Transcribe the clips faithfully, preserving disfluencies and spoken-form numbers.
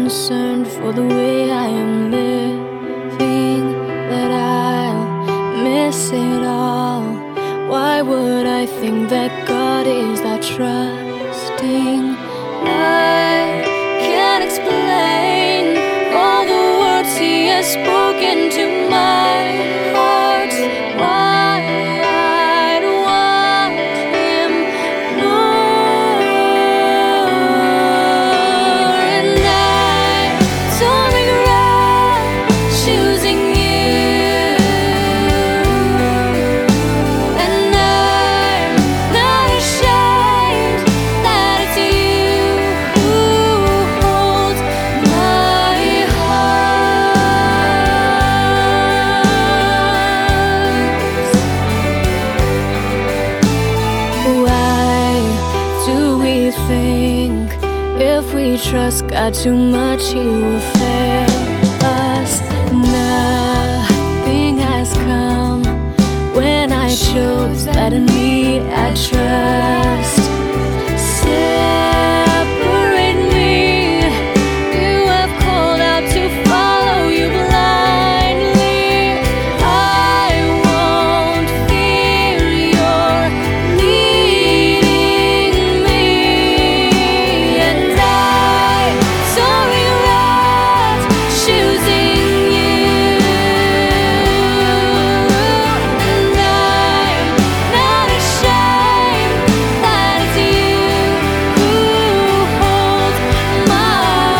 concerned for the way I am living, that I'll miss it all. Why would I think that God is that trusting? I can't explain all the words He has spoken to my heart. Why I'd want Him more. And I don't regret choosing you. And I'm not ashamed that it's you who holds my heart. Why do we think if we trust God too much He will fail us? Nothing has come when I chose that in me I trust. Separate me. You have called out to follow you blindly. I won't fear your leading me. And I don't regret choosing you. And I'm not ashamed that it's you who holds my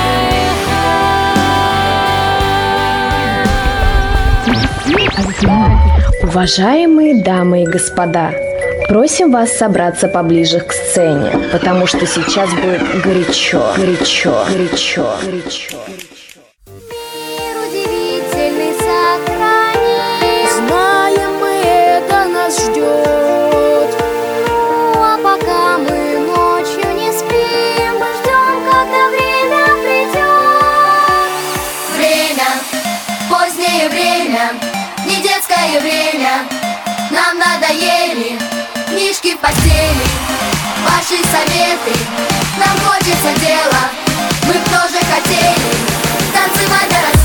heart. Уважаемые дамы и господа, просим вас собраться поближе к сцене, потому что сейчас будет горячо, горячо, горячо, горячо. Мир удивительный сохрани. Знаем мы, это нас ждет. Ну, а пока мы ночью не спим, мы ждем, когда время придет. Время, позднее время, не детское время. Нам надоели книжки в постели, ваши советы. Нам хочется дела, мы б тоже хотели танцевать до рассвета.